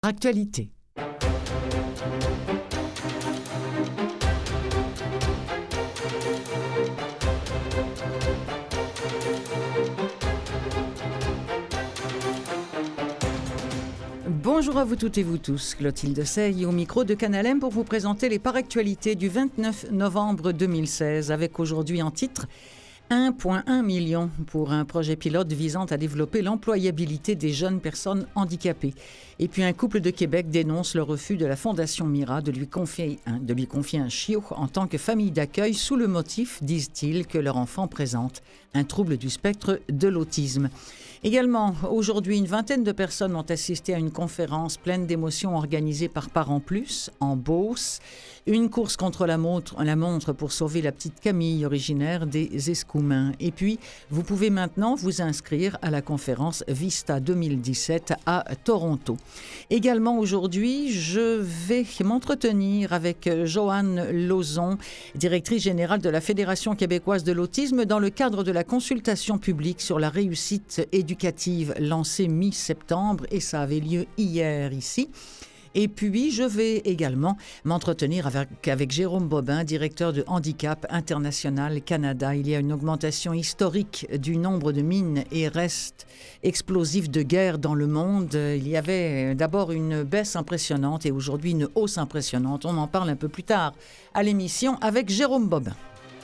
Actualité. Bonjour à vous toutes et vous tous, Clotilde Sey au micro de Canal M pour vous présenter les paractualités du 29 novembre 2016 avec aujourd'hui en titre 1,1 million pour un projet pilote visant à développer l'employabilité des jeunes personnes handicapées. Et puis un couple de Québec dénonce le refus de la Fondation Mira de lui confier un chiot en tant que famille d'accueil sous le motif, disent-ils, que leur enfant présente un trouble du spectre de l'autisme. Également, aujourd'hui, une vingtaine de personnes ont assisté à une conférence pleine d'émotions organisée par Parents Plus, en Beauce. Une course contre la montre pour sauver la petite Camille, originaire des Escoumins. Et puis, vous pouvez maintenant vous inscrire à la conférence Vista 2017 à Toronto. Également, aujourd'hui, je vais m'entretenir avec Joanne Lauzon, directrice générale de la Fédération québécoise de l'autisme, dans le cadre de la consultation publique sur la réussite éducative lancée mi-septembre, et ça avait lieu hier ici. Et puis, je vais également m'entretenir avec Jérôme Bobin, directeur de Handicap International Canada. Il y a une augmentation historique du nombre de mines et restes explosifs de guerre dans le monde. Il y avait d'abord une baisse impressionnante et aujourd'hui une hausse impressionnante. On en parle un peu plus tard à l'émission avec Jérôme Bobin.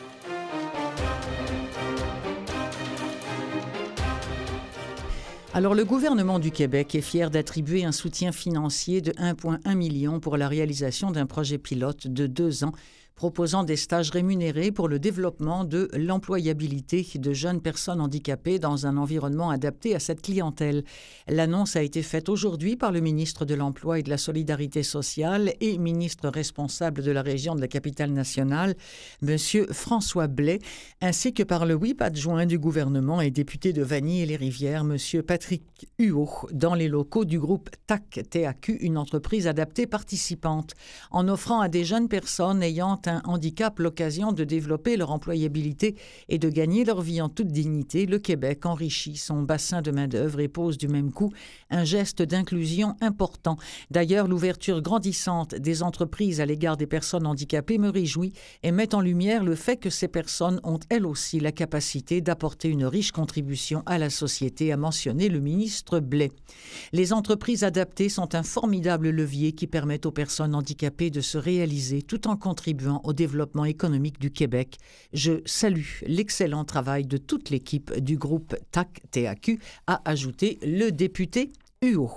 Alors, le gouvernement du Québec est fier d'attribuer un soutien financier de 1,1 million pour la réalisation d'un projet pilote de 2 ans proposant des stages rémunérés pour le développement de l'employabilité de jeunes personnes handicapées dans un environnement adapté à cette clientèle. L'annonce a été faite aujourd'hui par le ministre de l'Emploi et de la Solidarité sociale et ministre responsable de la région de la Capitale-Nationale, M. François Blais, ainsi que par le whip adjoint du gouvernement et député de Vanier-les-Rivières, M. Patrick Huot, dans les locaux du groupe TAC, une entreprise adaptée participante, en offrant à des jeunes personnes ayant un handicap l'occasion de développer leur employabilité et de gagner leur vie en toute dignité. Le Québec enrichit son bassin de main-d'œuvre et pose du même coup un geste d'inclusion important. D'ailleurs, l'ouverture grandissante des entreprises à l'égard des personnes handicapées me réjouit et met en lumière le fait que ces personnes ont elles aussi la capacité d'apporter une riche contribution à la société, a mentionné le ministre Blais. Les entreprises adaptées sont un formidable levier qui permet aux personnes handicapées de se réaliser tout en contribuant au développement économique du Québec. Je salue l'excellent travail de toute l'équipe du groupe TAC, a ajouté le député Huot.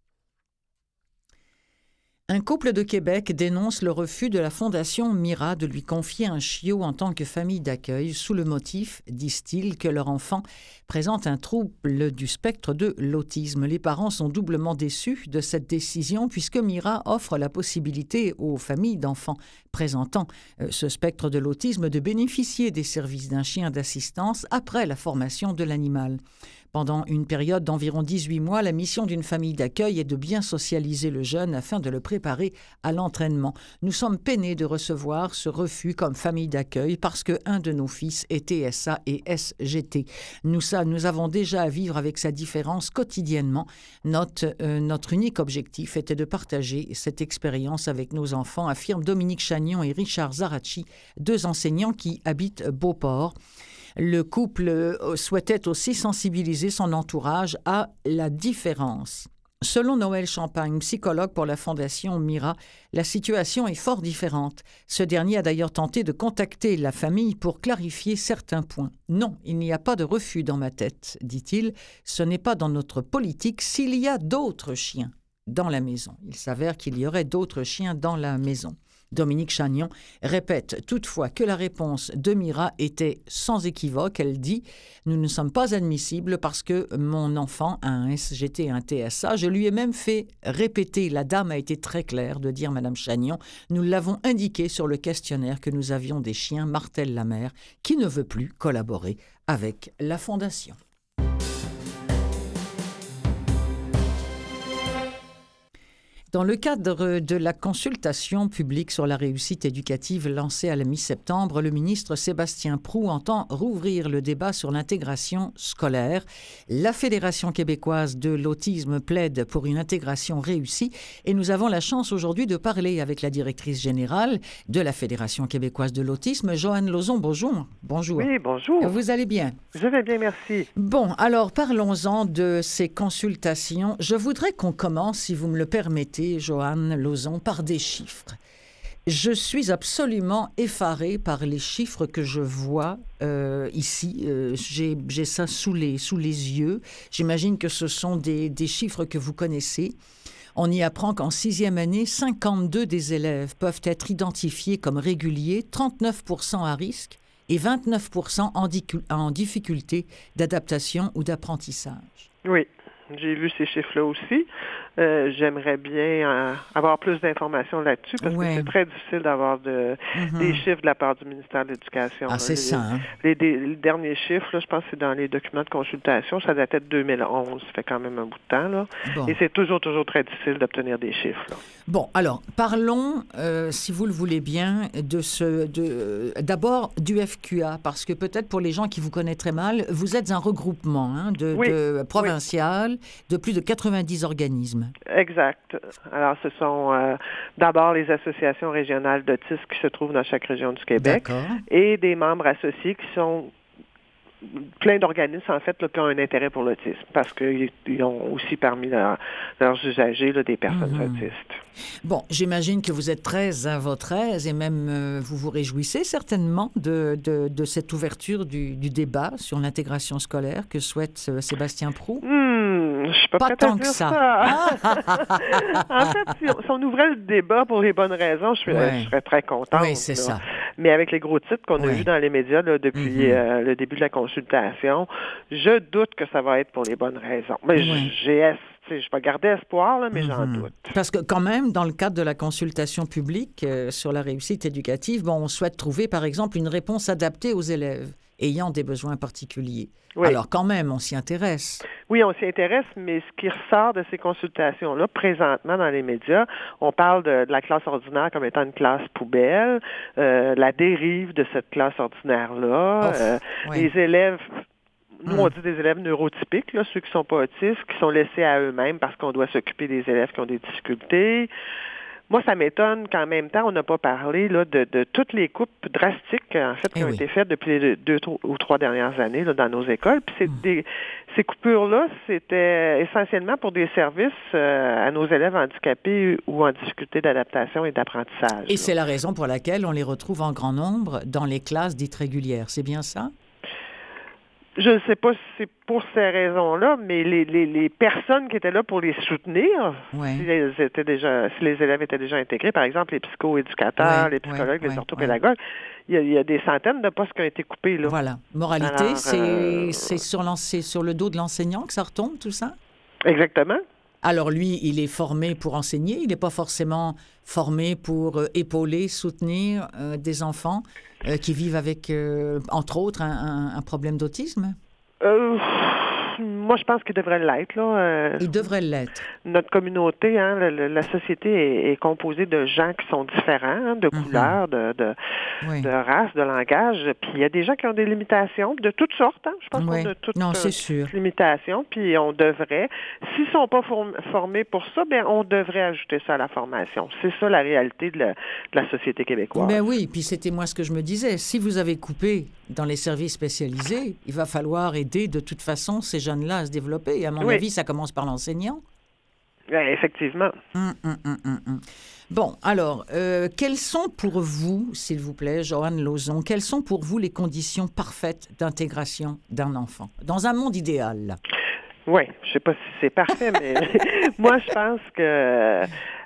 Un couple de Québec dénonce le refus de la Fondation Mira de lui confier un chiot en tant que famille d'accueil sous le motif, disent-ils, que leur enfant présente un trouble du spectre de l'autisme. Les parents sont doublement déçus de cette décision puisque Mira offre la possibilité aux familles d'enfants présentant ce spectre de l'autisme de bénéficier des services d'un chien d'assistance après la formation de l'animal. Pendant une période d'environ 18 mois, la mission d'une famille d'accueil est de bien socialiser le jeune afin de le préparer à l'entraînement. Nous sommes peinés de recevoir ce refus comme famille d'accueil parce qu'un de nos fils est TSA et SGT. Nous avons déjà à vivre avec sa différence quotidiennement. Notre unique objectif était de partager cette expérience avec nos enfants, affirment Dominique Chagnon et Richard Zaracci, 2 enseignants qui habitent Beauport. Le couple souhaitait aussi sensibiliser son entourage à la différence. Selon Noël Champagne, psychologue pour la Fondation Mira, la situation est fort différente. Ce dernier a d'ailleurs tenté de contacter la famille pour clarifier certains points. Non, il n'y a pas de refus dans ma tête, dit-il. Ce n'est pas dans notre politique s'il y a d'autres chiens dans la maison. Il s'avère qu'il y aurait d'autres chiens dans la maison. Dominique Chagnon répète toutefois que la réponse de Mira était sans équivoque. Elle dit « Nous ne sommes pas admissibles parce que mon enfant a un SGT et un TSA. Je lui ai même fait répéter, la dame a été très claire de dire Madame Chagnon, nous l'avons indiqué sur le questionnaire que nous avions des chiens, martèle la mère, qui ne veut plus collaborer avec la Fondation. » Dans le cadre de la consultation publique sur la réussite éducative lancée à la mi-septembre, le ministre Sébastien Proulx entend rouvrir le débat sur l'intégration scolaire. La Fédération québécoise de l'autisme plaide pour une intégration réussie et nous avons la chance aujourd'hui de parler avec la directrice générale de la Fédération québécoise de l'autisme, Joanne Lauzon. Bonjour. Bonjour. Oui, bonjour. Vous allez bien? Je vais bien, merci. Bon, alors parlons-en de ces consultations. Je voudrais qu'on commence, si vous me le permettez, Joanne Lauzon, par des chiffres. Je suis absolument effarée par les chiffres que je vois ici. J'ai ça sous les yeux. J'imagine que ce sont des chiffres que vous connaissez. On y apprend qu'en 6e année, 52 des élèves peuvent être identifiés comme réguliers, 39% à risque et 29% en difficulté d'adaptation ou d'apprentissage. Oui, j'ai lu ces chiffres-là aussi. J'aimerais bien avoir plus d'informations là-dessus parce que c'est très difficile d'avoir des chiffres de la part du ministère de l'Éducation. Ah, c'est ça. Hein? Les derniers chiffres, là, je pense que c'est dans les documents de consultation, ça datait de 2011. Ça fait quand même un bout de temps. Là. Bon. Et c'est toujours très difficile d'obtenir des chiffres. Là. Bon, alors, parlons, si vous le voulez bien, d'abord du FQA, parce que peut-être pour les gens qui vous connaissent très mal, vous êtes un regroupement de provincial de plus de 90 organismes. Exact. Alors, ce sont d'abord les associations régionales d'autisme qui se trouvent dans chaque région du Québec et des membres associés qui sont plein d'organismes, en fait, là, qui ont un intérêt pour l'autisme parce qu'ils ont aussi parmi leurs usagers là, des personnes autistes. Bon, j'imagine que vous êtes très à votre aise et même vous vous réjouissez certainement de cette ouverture du débat sur l'intégration scolaire que souhaite Sébastien Proulx. Je suis pas tant que ça. En fait, si on ouvrait le débat pour les bonnes raisons, je serais très contente. Oui, c'est ça. Mais avec les gros titres qu'on a vus dans les médias là, depuis le début de la consultation, je doute que ça va être pour les bonnes raisons. Mais je vais garder espoir, là, mais j'en doute. Parce que quand même, dans le cadre de la consultation publique sur la réussite éducative, on souhaite trouver, par exemple, une réponse adaptée aux élèves ayant des besoins particuliers. Oui. Alors quand même, on s'y intéresse. Oui, on s'y intéresse, mais ce qui ressort de ces consultations-là, présentement dans les médias, on parle de la classe ordinaire comme étant une classe poubelle, la dérive de cette classe ordinaire-là, les élèves... Nous, on dit des élèves neurotypiques, là, ceux qui ne sont pas autistes, qui sont laissés à eux-mêmes parce qu'on doit s'occuper des élèves qui ont des difficultés. Moi, ça m'étonne qu'en même temps, on n'a pas parlé là, de toutes les coupes drastiques, en fait, qui ont été faites depuis les 2 ou 3 dernières années là, dans nos écoles. Puis ces coupures-là, c'était essentiellement pour des services à nos élèves handicapés ou en difficulté d'adaptation et d'apprentissage. Et c'est la raison pour laquelle on les retrouve en grand nombre dans les classes dites régulières. C'est bien ça? Je ne sais pas si c'est pour ces raisons-là, mais les personnes qui étaient là pour les soutenir, si les élèves étaient déjà intégrés, par exemple les psychoéducateurs, les psychologues, les orthopédagogues, il y a des centaines de postes qui ont été coupés. Là. Voilà. Moralité, alors, c'est sur le dos de l'enseignant que ça retombe, tout ça? Exactement. Alors lui, il est formé pour enseigner, il n'est pas forcément formé pour épauler, soutenir des enfants qui vivent avec, entre autres, un problème d'autisme? Moi, je pense qu'il devrait l'être. Là. Il devrait l'être. Notre communauté, la société est composée de gens qui sont différents, de couleurs, de race, de langage. Puis il y a des gens qui ont des limitations de toutes sortes. Je pense qu'on a toutes limitations. Puis on devrait, s'ils ne sont pas formés pour ça, on devrait ajouter ça à la formation. C'est ça la réalité de la société québécoise. Ben oui, puis c'était moi ce que je me disais. Si vous avez coupé dans les services spécialisés, il va falloir aider de toute façon ces jeunes-là à se développer. Et à mon avis, ça commence par l'enseignant. Effectivement. Bon, alors, quelles sont pour vous, s'il vous plaît, Joanne Lauzon, quelles sont pour vous les conditions parfaites d'intégration d'un enfant, dans un monde idéal? Oui, je ne sais pas si c'est parfait, mais moi, je pense que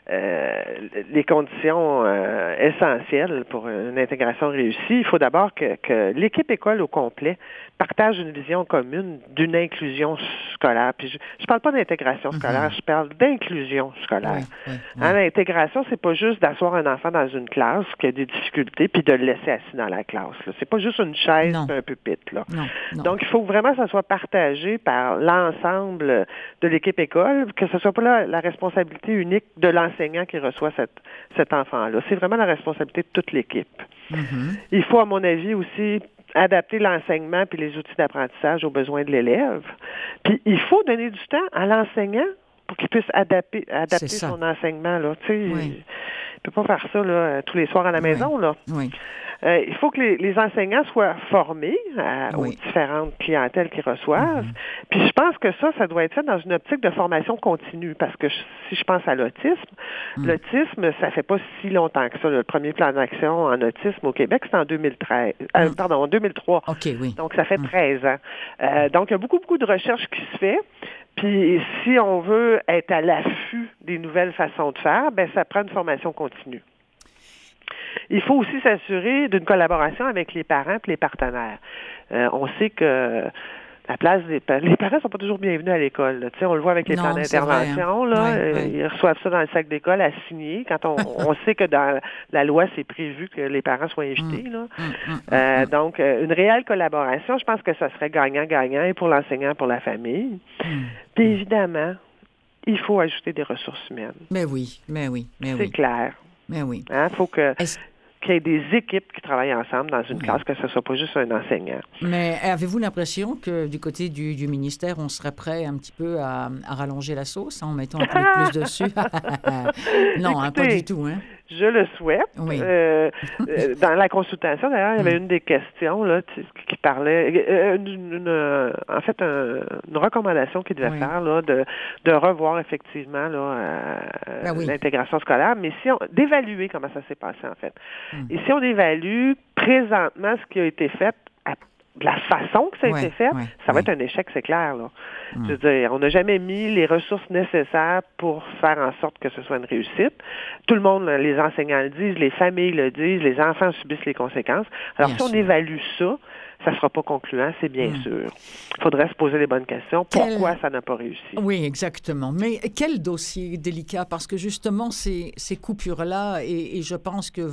les conditions essentielles pour une intégration réussie, il faut d'abord que l'équipe école au complet partage une vision commune d'une inclusion scolaire. Puis je parle pas d'intégration scolaire, je parle d'inclusion scolaire. L'intégration, c'est pas juste d'asseoir un enfant dans une classe qui a des difficultés puis de le laisser assis dans la classe. Là. C'est pas juste une chaise et un pupitre. Là. Non. Donc, il faut vraiment que ça soit partagé par l'ensemble de l'équipe école, que ce soit pas la responsabilité unique de l'enseignant l'enseignant qui reçoit cet enfant-là. C'est vraiment la responsabilité de toute l'équipe. Mm-hmm. Il faut, à mon avis, aussi adapter l'enseignement puis les outils d'apprentissage aux besoins de l'élève. Puis il faut donner du temps à l'enseignant pour qu'il puisse adapter son enseignement. Là. Tu sais, il ne peut pas faire ça là, tous les soirs à la maison. Là. Oui. Il faut que les enseignants soient formés aux différentes clientèles qu'ils reçoivent. Mm-hmm. Puis je pense que ça doit être fait dans une optique de formation continue. Parce que si je pense à l'autisme, ça fait pas si longtemps que ça. Le premier plan d'action en autisme au Québec, c'est en 2003. OK, oui. Donc, ça fait 13 ans. Donc, il y a beaucoup de recherches qui se fait. Puis, si on veut être à l'affût des nouvelles façons de faire, ben ça prend une formation continue. Il faut aussi s'assurer d'une collaboration avec les parents et les partenaires. On sait que la place les parents sont pas toujours bienvenus à l'école. Tu sais, on le voit avec les plans d'intervention. Ils reçoivent ça dans le sac d'école à signer. Quand on sait que dans la loi, c'est prévu que les parents soient invités. Donc, une réelle collaboration, je pense que ça serait gagnant-gagnant et pour l'enseignant, et pour la famille. Puis évidemment, il faut ajouter des ressources humaines. Mais oui. C'est clair. Mais oui. Faut qu'il y ait des équipes qui travaillent ensemble dans une classe, que ce ne soit pas juste un enseignant. Mais avez-vous l'impression que du côté du ministère, on serait prêt un petit peu à rallonger la sauce en mettant un peu plus dessus? Non, écoutez, pas du tout. Hein? Je le souhaite. Oui. Dans la consultation, d'ailleurs, il y avait une des questions là, qui parlait, en fait, une recommandation qu'il devait faire là, de revoir effectivement là, l'intégration scolaire, mais d'évaluer comment ça s'est passé en fait. Et si on évalue présentement ce qui a été fait, la façon que ça a été fait, ça va être un échec, c'est clair. Là. Je veux dire, on n'a jamais mis les ressources nécessaires pour faire en sorte que ce soit une réussite. Tout le monde, les enseignants le disent, les familles le disent, les enfants subissent les conséquences. Alors, si on évalue ça, ça ne sera pas concluant, c'est bien sûr. Il faudrait se poser les bonnes questions. Pourquoi ça n'a pas réussi? Oui, exactement. Mais quel dossier délicat? Parce que justement, ces coupures-là, et je pense que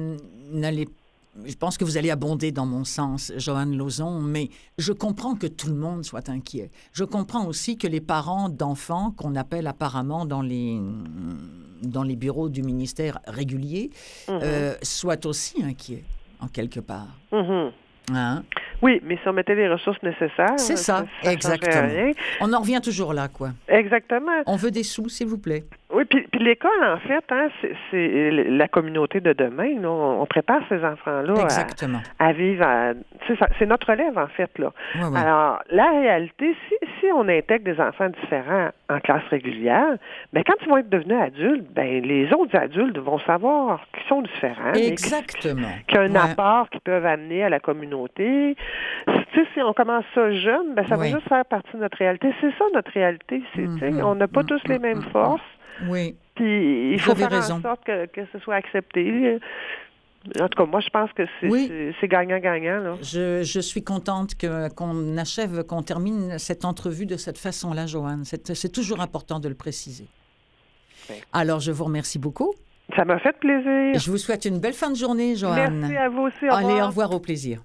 je pense que vous allez abonder dans mon sens, Joanne Lauzon, mais je comprends que tout le monde soit inquiet. Je comprends aussi que les parents d'enfants, qu'on appelle apparemment dans les bureaux du ministère réguliers, soient aussi inquiets, en quelque part. Hein? Oui, mais si on mettait les ressources nécessaires... C'est ça exactement. Rien. On en revient toujours là, quoi. Exactement. On veut des sous, s'il vous plaît. Oui, puis l'école, en fait, c'est la communauté de demain. Là. On prépare ces enfants-là à vivre. C'est notre relève, en fait. Là. Ouais. Alors, la réalité, si on intègre des enfants différents en classe régulière, bien, quand ils vont être devenus adultes, bien, les autres adultes vont savoir qu'ils sont différents. Exactement. Qu'il y a un apport qu'ils peuvent amener à la communauté. Tu sais, si on commence ça jeune, bien, ça va juste faire partie de notre réalité. C'est ça, notre réalité. On n'a pas tous les mêmes forces. Oui. Puis il faut faire en sorte que ce soit accepté. En tout cas, moi, je pense que c'est gagnant-gagnant. Là. Je suis contente qu'on termine cette entrevue de cette façon-là, Joanne. C'est toujours important de le préciser. Oui. Alors, je vous remercie beaucoup. Ça m'a fait plaisir. Je vous souhaite une belle fin de journée, Joanne. Merci à vous aussi. Au revoir. Allez, au revoir, au plaisir.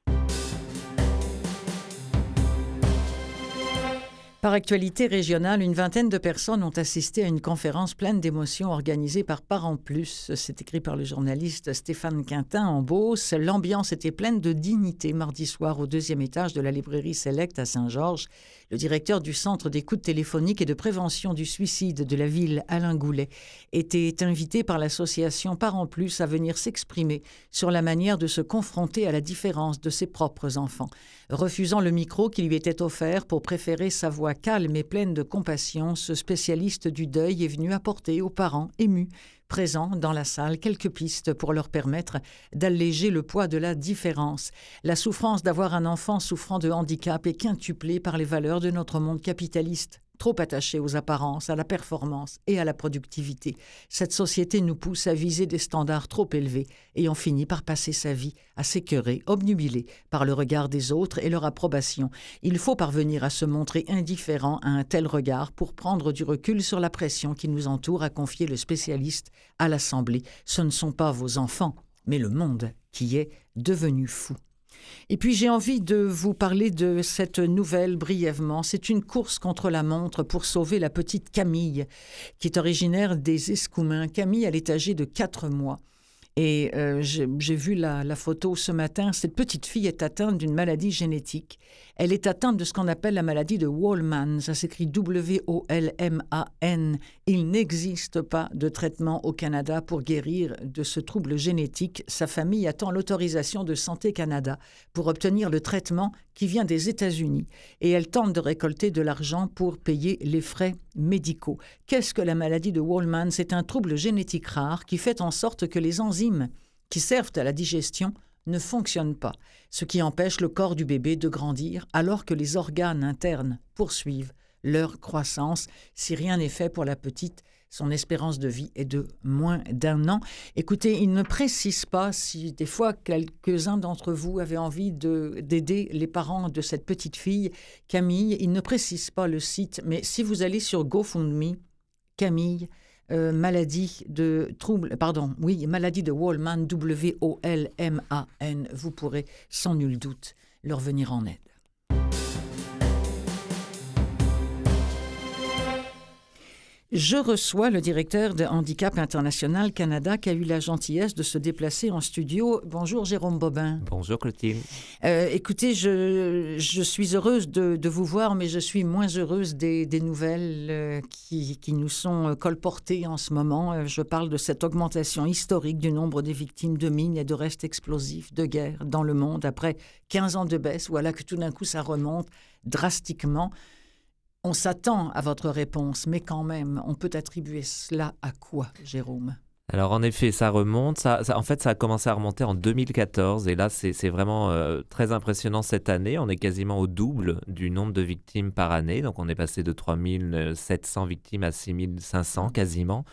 Par actualité régionale, une vingtaine de personnes ont assisté à une conférence pleine d'émotions organisée par Parents Plus. C'est écrit par le journaliste Stéphane Quintin en Beauce. L'ambiance était pleine de dignité mardi soir au 2e étage de la librairie Select à Saint-Georges. Le directeur du Centre d'écoute téléphonique et de prévention du suicide de la ville, Alain Goulet, était invité par l'association Parents Plus à venir s'exprimer sur la manière de se confronter à la différence de ses propres enfants. Refusant le micro qui lui était offert pour préférer sa voix calme et pleine de compassion, ce spécialiste du deuil est venu apporter aux parents émus présents dans la salle quelques pistes pour leur permettre d'alléger le poids de la différence. La souffrance d'avoir un enfant souffrant de handicap est quintuplée par les valeurs de notre monde capitaliste, trop attaché aux apparences, à la performance et à la productivité. Cette société nous pousse à viser des standards trop élevés et on finit par passer sa vie à s'écœurer, obnubilé par le regard des autres et leur approbation. Il faut parvenir à se montrer indifférent à un tel regard pour prendre du recul sur la pression qui nous entoure, a confié le spécialiste à l'Assemblée. Ce ne sont pas vos enfants, mais le monde qui est devenu fou. Et puis j'ai envie de vous parler de cette nouvelle brièvement. C'est une course contre la montre pour sauver la petite Camille, qui est originaire des Escoumins. Camille, elle est âgée de 4 mois. Et j'ai vu la photo ce matin. Cette petite fille est atteinte d'une maladie génétique. Elle est atteinte de ce qu'on appelle la maladie de Wolman. Ça s'écrit W-O-L-M-A-N. Il n'existe pas de traitement au Canada pour guérir de ce trouble génétique. Sa famille attend l'autorisation de Santé Canada pour obtenir le traitement qui vient des États-Unis. Et elle tente de récolter de l'argent pour payer les frais médicaux. Qu'est-ce que la maladie de Wolman? C'est un trouble génétique rare qui fait en sorte que les enzymes qui servent à la digestion ne fonctionnent pas, ce qui empêche le corps du bébé de grandir alors que les organes internes poursuivent leur croissance. Si rien n'est fait pour la petite, son espérance de vie est de moins d'1 an. Écoutez, il ne précise pas si des fois quelques-uns d'entre vous avaient envie d'aider les parents de cette petite fille, Camille. Il ne précise pas le site, mais si vous allez sur GoFundMe, Camille, maladie de Wolman, W-O-L-M-A-N, vous pourrez sans nul doute leur venir en aide. Je reçois le directeur de Handicap International Canada qui a eu la gentillesse de se déplacer en studio. Bonjour Jérôme Bobin. Bonjour Clotilde. Écoutez, je suis heureuse de vous voir, mais je suis moins heureuse des nouvelles qui nous sont colportées en ce moment. Je parle de cette augmentation historique du nombre des victimes de mines et de restes explosifs de guerre dans le monde. Après 15 ans de baisse, voilà que tout d'un coup ça remonte drastiquement. On s'attend à votre réponse, mais quand même, on peut attribuer cela à quoi, Jérôme? Alors en effet, ça remonte. Ça a commencé à remonter en 2014 et là, c'est vraiment très impressionnant cette année. On est quasiment au double du nombre de victimes par année. Donc on est passé de 3700 victimes à 6500 quasiment.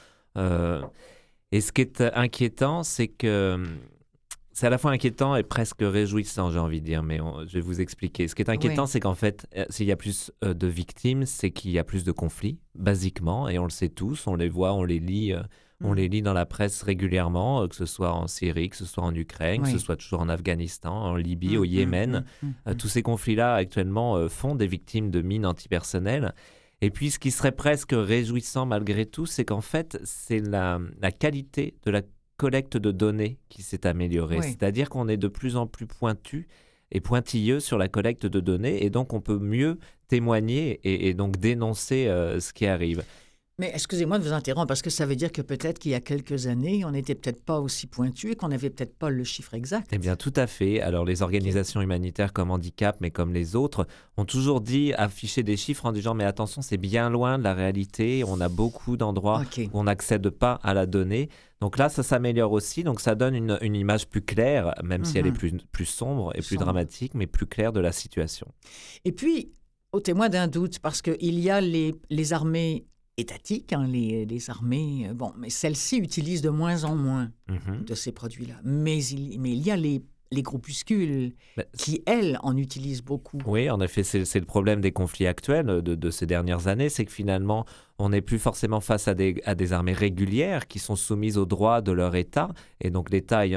Et ce qui est inquiétant, c'est que... C'est à la fois inquiétant et presque réjouissant, j'ai envie de dire, mais je vais vous expliquer. Ce qui est inquiétant, c'est qu'en fait, s'il y a plus de victimes, c'est qu'il y a plus de conflits, basiquement, et on le sait tous, on les voit, on les lit dans la presse régulièrement, que ce soit en Syrie, que ce soit en Ukraine, que ce soit toujours en Afghanistan, en Libye, au Yémen. Tous ces conflits-là, actuellement, font des victimes de mines antipersonnelles. Et puis, ce qui serait presque réjouissant malgré tout, c'est qu'en fait, c'est la qualité de la collecte de données qui s'est améliorée. Oui. C'est-à-dire qu'on est de plus en plus pointu et pointilleux sur la collecte de données et donc on peut mieux témoigner et donc dénoncer ce qui arrive. Mais excusez-moi de vous interrompre parce que ça veut dire que peut-être qu'il y a quelques années, on n'était peut-être pas aussi pointu et qu'on n'avait peut-être pas le chiffre exact. Eh bien, tout à fait. Alors, les organisations humanitaires comme Handicap, mais comme les autres, ont toujours affiché des chiffres en disant « mais attention, c'est bien loin de la réalité, on a beaucoup d'endroits où on n'accède pas à la donnée ». Donc là, ça s'améliore aussi, donc ça donne une image plus claire, même si elle est plus sombre et plus dramatique, mais plus claire de la situation. Et puis, au témoin d'un doute, parce qu'il y a les armées étatiques, les armées, mais celles-ci utilisent de moins en moins de ces produits-là. Mais il y a les groupuscules qui, elles, en utilisent beaucoup. Oui, en effet, c'est le problème des conflits actuels de ces dernières années, c'est que finalement, on n'est plus forcément face à des armées régulières qui sont soumises aux droits de leur État. Et donc,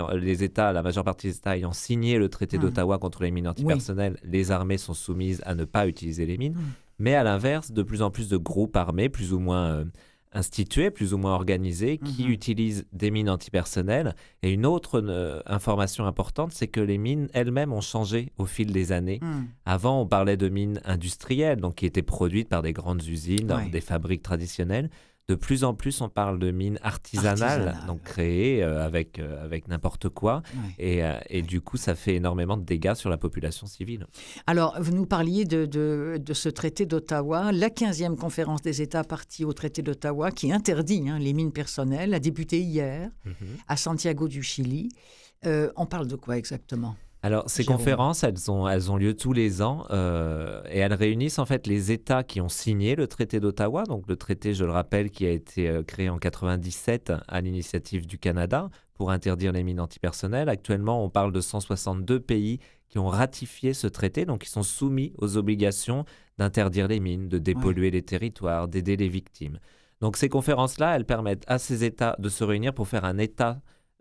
la majeure partie des États ayant signé le traité d'Ottawa contre les mines antipersonnelles, les armées sont soumises à ne pas utiliser les mines. Mais à l'inverse, de plus en plus de groupes armés, plus ou moins institués, plus ou moins organisés, qui utilisent des mines antipersonnelles. Et une autre information importante, c'est que les mines elles-mêmes ont changé au fil des années. Avant, on parlait de mines industrielles, donc qui étaient produites par des grandes usines, dans des fabriques traditionnelles. De plus en plus, on parle de mines artisanales. Donc créées avec n'importe quoi. Et du coup, ça fait énormément de dégâts sur la population civile. Alors, vous nous parliez de ce traité d'Ottawa. La 15e conférence des États partie au traité d'Ottawa qui interdit les mines personnelles a débuté hier à Santiago du Chili. On parle de quoi exactement ? Alors, ces conférences, elles ont lieu tous les ans et elles réunissent en fait les États qui ont signé le traité d'Ottawa. Donc, le traité, je le rappelle, qui a été créé en 1997 à l'initiative du Canada pour interdire les mines antipersonnelles. Actuellement, on parle de 162 pays qui ont ratifié ce traité, donc qui sont soumis aux obligations d'interdire les mines, de dépolluer les territoires, d'aider les victimes. Donc, ces conférences-là, elles permettent à ces États de se réunir pour faire un état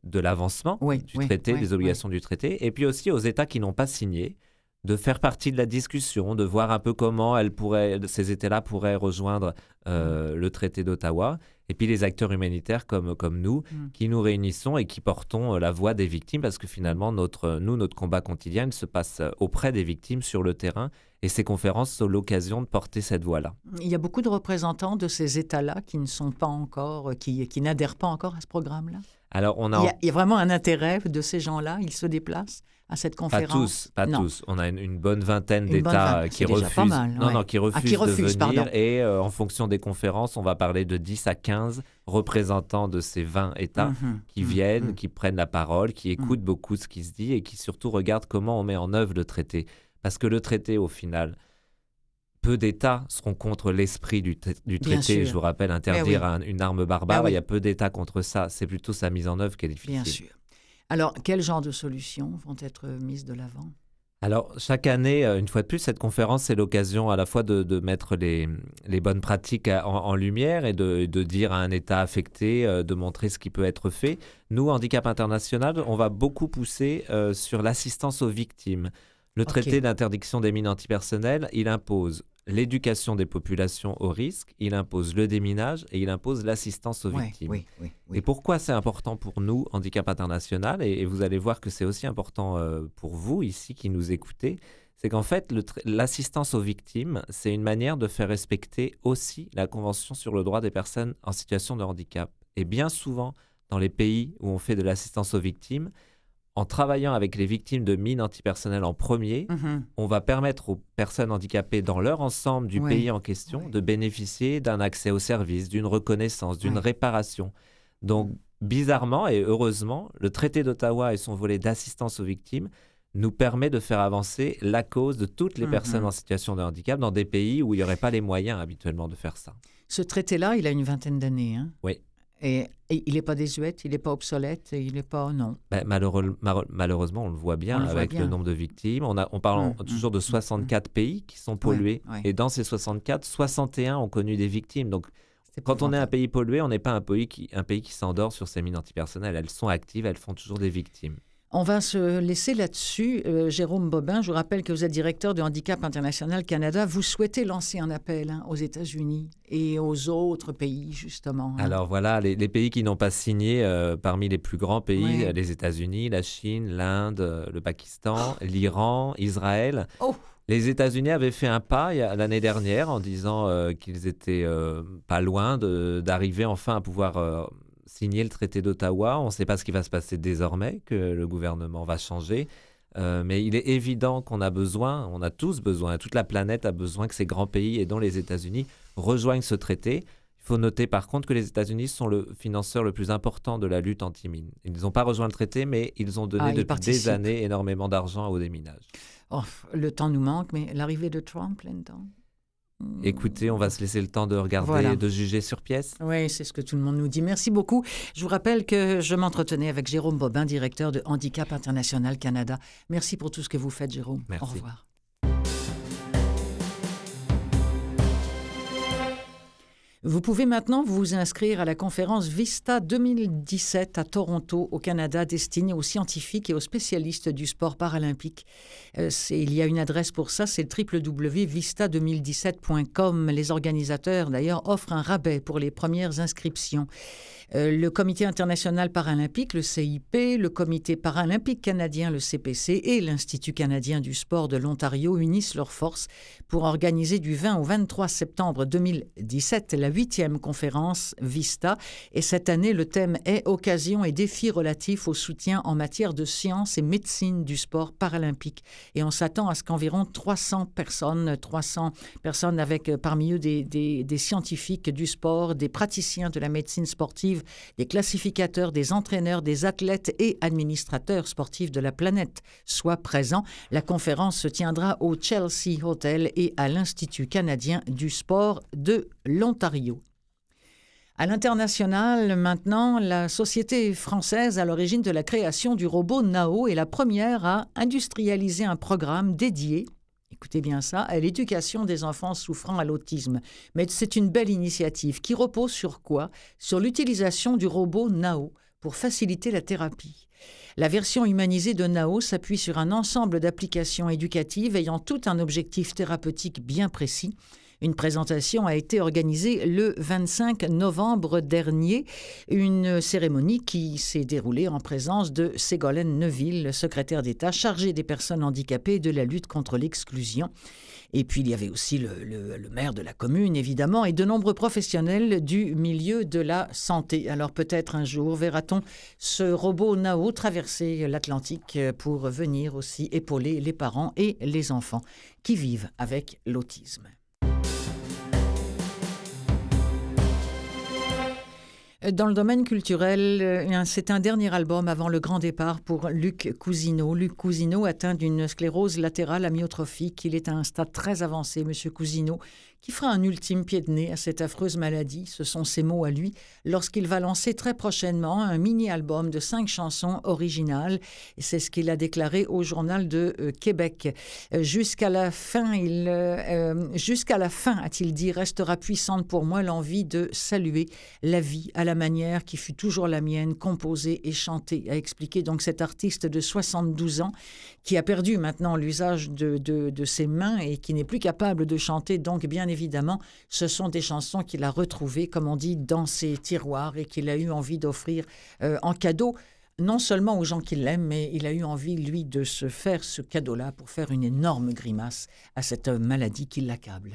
de l'avancement du traité, des obligations du traité, et puis aussi aux États qui n'ont pas signé, de faire partie de la discussion, de voir un peu comment ces États-là pourraient rejoindre le traité d'Ottawa, et puis les acteurs humanitaires comme nous, qui nous réunissons et qui portons la voix des victimes, parce que finalement, notre combat quotidien se passe auprès des victimes sur le terrain, et ces conférences sont l'occasion de porter cette voix-là. Il y a beaucoup de représentants de ces États-là qui ne sont pas encore, qui n'adhèrent pas encore à ce programme-là. Alors, il y a vraiment un intérêt de ces gens-là, ils se déplacent à cette conférence? Pas tous. On a une bonne vingtaine d'États qui refusent, pas mal, qui refusent de venir. Et en fonction des conférences, on va parler de 10 à 15 représentants de ces 20 États qui viennent, qui prennent la parole, qui écoutent beaucoup ce qui se dit et qui surtout regardent comment on met en œuvre le traité. Parce que le traité, au final, peu d'États seront contre l'esprit du traité. Je vous rappelle, interdire une arme barbare, il y a peu d'États contre ça. C'est plutôt sa mise en œuvre qui est difficile. Bien sûr. Alors, quel genre de solutions vont être mises de l'avant? Alors, chaque année, une fois de plus, cette conférence, c'est l'occasion à la fois de mettre les bonnes pratiques en lumière et de dire à un État affecté, de montrer ce qui peut être fait. Nous, Handicap International, on va beaucoup pousser sur l'assistance aux victimes. Le traité d'interdiction des mines antipersonnelles, il impose l'éducation des populations au risque, il impose le déminage et il impose l'assistance aux victimes. Oui. Et pourquoi c'est important pour nous, Handicap International, et vous allez voir que c'est aussi important pour vous ici qui nous écoutez, c'est qu'en fait, l'assistance aux victimes, c'est une manière de faire respecter aussi la Convention sur le droit des personnes en situation de handicap. Et bien souvent, dans les pays où on fait de l'assistance aux victimes, en travaillant avec les victimes de mines antipersonnelles en premier, on va permettre aux personnes handicapées dans leur ensemble du pays en question de bénéficier d'un accès aux services, d'une reconnaissance, d'une réparation. Donc, bizarrement et heureusement, le traité d'Ottawa et son volet d'assistance aux victimes nous permet de faire avancer la cause de toutes les personnes en situation de handicap dans des pays où il n'y aurait pas les moyens habituellement de faire ça. Ce traité-là, il a une vingtaine d'années. Oui. Et il n'est pas désuet, il n'est pas obsolète, il n'est pas... Non. Malheureusement, on le voit bien avec le nombre de victimes. On parle toujours de 64 pays qui sont pollués. Et dans ces 64, 61 ont connu des victimes. Donc, quand on est un pays pollué, on n'est pas un pays qui s'endort sur ses mines antipersonnelles. Elles sont actives, elles font toujours des victimes. On va se laisser là-dessus. Jérôme Bobin, je vous rappelle que vous êtes directeur de Handicap International Canada. Vous souhaitez lancer un appel aux États-Unis et aux autres pays, justement. Alors voilà, les pays qui n'ont pas signé, parmi les plus grands pays, les États-Unis, la Chine, l'Inde, le Pakistan, l'Iran, Israël. Les États-Unis avaient fait un pas l'année dernière en disant qu'ils étaient pas loin d'arriver enfin à pouvoir... signer le traité d'Ottawa. On ne sait pas ce qui va se passer désormais, que le gouvernement va changer. Mais il est évident qu'on a besoin, on a tous besoin, toute la planète a besoin que ces grands pays, et dont les États-Unis, rejoignent ce traité. Il faut noter par contre que les États-Unis sont le financeur le plus important de la lutte anti-mine. Ils n'ont pas rejoint le traité, mais ils ont donné depuis des années énormément d'argent au déminage. Le temps nous manque, mais l'arrivée de Trump là-dedans? Écoutez, on va se laisser le temps de regarder, de juger sur pièce. Oui, c'est ce que tout le monde nous dit. Merci beaucoup. Je vous rappelle que je m'entretenais avec Jérôme Bobin, directeur de Handicap International Canada. Merci pour tout ce que vous faites, Jérôme. Merci. Au revoir. Vous pouvez maintenant vous inscrire à la conférence Vista 2017 à Toronto, au Canada, destinée aux scientifiques et aux spécialistes du sport paralympique. Il y a une adresse pour ça, c'est www.vista2017.com. Les organisateurs, d'ailleurs, offrent un rabais pour les premières inscriptions. Le Comité international paralympique, le CIP, le Comité paralympique canadien, le CPC, et l'Institut canadien du sport de l'Ontario unissent leurs forces pour organiser du 20 au 23 septembre 2017 la 8e conférence Vista. Et cette année, le thème est « Occasions et défis relatifs au soutien en matière de sciences et médecine du sport paralympique ». Et on s'attend à ce qu'environ 300 personnes avec parmi eux des scientifiques du sport, des praticiens de la médecine sportive, des classificateurs, des entraîneurs, des athlètes et administrateurs sportifs de la planète soient présents. La conférence se tiendra au Chelsea Hotel et à l'Institut canadien du sport de l'Ontario. À l'international, maintenant, la société française à l'origine de la création du robot Nao est la première à industrialiser un programme dédié, écoutez bien ça, à l'éducation des enfants souffrant à l'autisme. Mais c'est une belle initiative qui repose sur quoi? Sur l'utilisation du robot Nao pour faciliter la thérapie. La version humanisée de Nao s'appuie sur un ensemble d'applications éducatives ayant tout un objectif thérapeutique bien précis. Une présentation a été organisée le 25 novembre dernier, une cérémonie qui s'est déroulée en présence de Ségolène Neuville, secrétaire d'État chargée des personnes handicapées et de la lutte contre l'exclusion. Et puis il y avait aussi le maire de la commune, évidemment, et de nombreux professionnels du milieu de la santé. Alors peut-être un jour verra-t-on ce robot Nao traverser l'Atlantique pour venir aussi épauler les parents et les enfants qui vivent avec l'autisme. Dans le domaine culturel, c'est un dernier album avant le grand départ pour Luc Cousineau. Luc Cousineau atteint d'une sclérose latérale amyotrophique. Il est à un stade très avancé, Monsieur Cousineau, qui fera un ultime pied de nez à cette affreuse maladie. Ce sont ses mots à lui, lorsqu'il va lancer très prochainement un mini-album de 5 chansons originales. Et c'est ce qu'il a déclaré au Journal de Québec. Jusqu'à la fin, a-t-il dit, restera puissante pour moi l'envie de saluer la vie à la manière qui fut toujours la mienne, composée et chantée, a expliqué donc cet artiste de 72 ans qui a perdu maintenant l'usage de ses mains et qui n'est plus capable de chanter. Donc, bien évidemment, ce sont des chansons qu'il a retrouvées, comme on dit, dans ses tiroirs et qu'il a eu envie d'offrir en cadeau, non seulement aux gens qui l'aiment, mais il a eu envie, lui, de se faire ce cadeau-là pour faire une énorme grimace à cette maladie qui l'accable.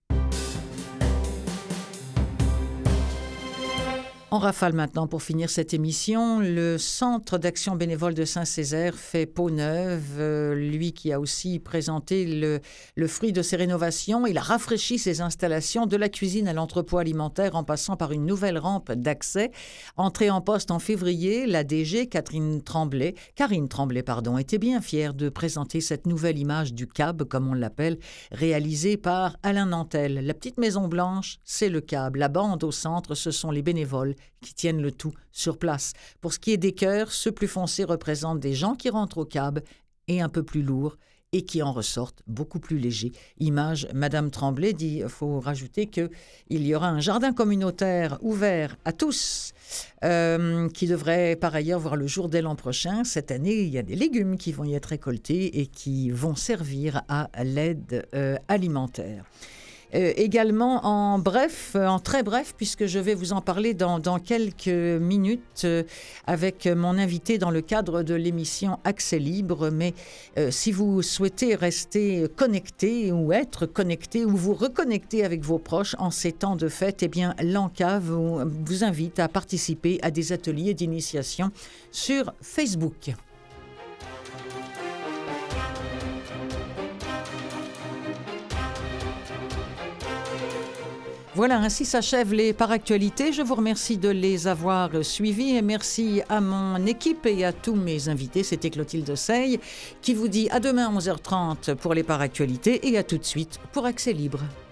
En rafale maintenant, pour finir cette émission, le Centre d'action bénévole de Saint-Césaire fait peau neuve. Lui qui a aussi présenté le fruit de ses rénovations, il a rafraîchi ses installations de la cuisine à l'entrepôt alimentaire en passant par une nouvelle rampe d'accès. Entrée en poste en février, la DG Karine Tremblay, était bien fière de présenter cette nouvelle image du CAB, comme on l'appelle, réalisée par Alain Nantel. La petite maison blanche, c'est le CAB. La bande au centre, ce sont les bénévoles qui tiennent le tout sur place. Pour ce qui est des chœurs, ceux plus foncés représentent des gens qui rentrent au CAB et un peu plus lourds et qui en ressortent beaucoup plus légers. Image, Madame Tremblay dit, il faut rajouter qu'il y aura un jardin communautaire ouvert à tous qui devrait par ailleurs voir le jour dès l'an prochain. Cette année, il y a des légumes qui vont y être récoltés et qui vont servir à l'aide alimentaire. Également en très bref, puisque je vais vous en parler dans quelques minutes avec mon invité dans le cadre de l'émission Accès Libre. Mais si vous souhaitez rester connecté ou être connecté ou vous reconnecter avec vos proches en ces temps de fête, eh bien l'ANCA vous invite à participer à des ateliers d'initiation sur Facebook. Voilà, ainsi s'achèvent les Paractualités. Je vous remercie de les avoir suivis et merci à mon équipe et à tous mes invités. C'était Clotilde Sey qui vous dit à demain 11h30 pour les Paractualités et à tout de suite pour Accès Libre.